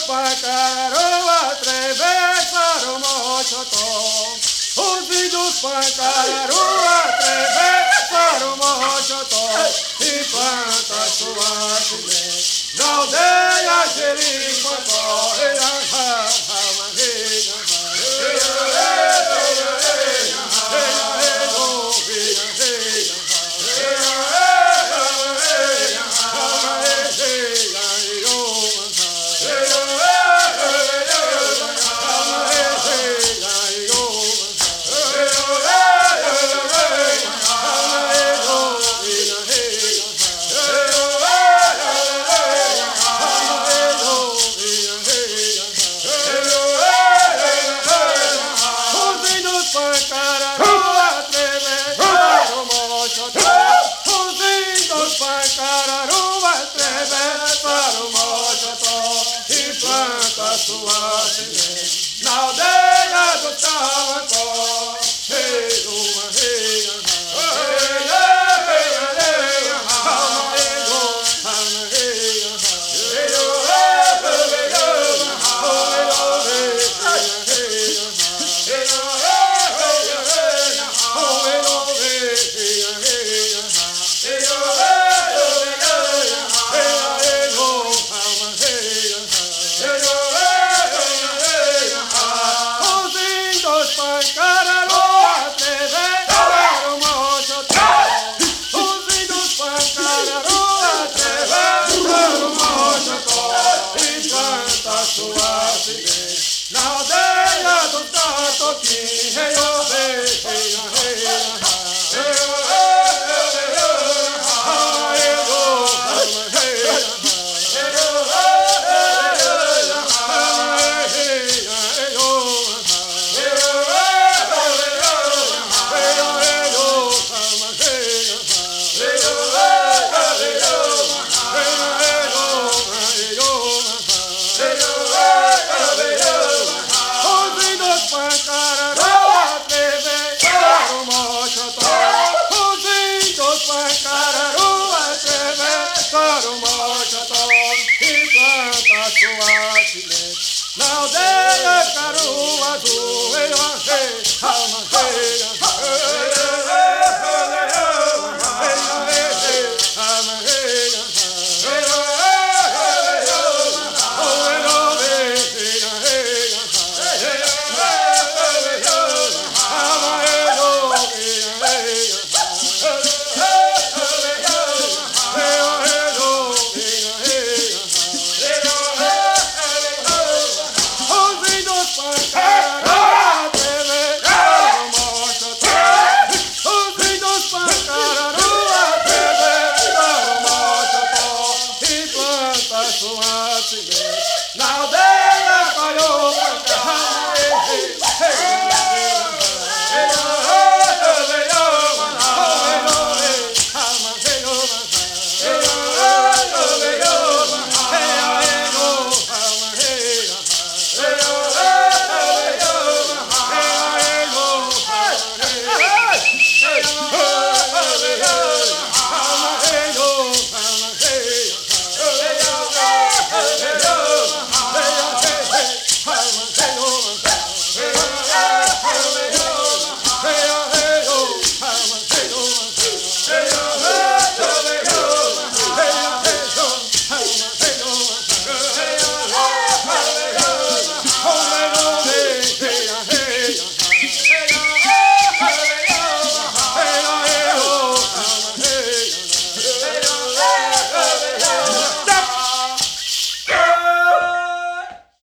pancararu atravessaram o mochotó. Os índios pancararu atravessaram o mochotó e planta sua semente na aldeia Jericotó. Sua semente na aldeia do Tabancó. Rei uma rei, na aldeia do Tatoquim, rei, oh, rei, rei, rei, na aldeia Caru Azul, ei, alma cheia. Now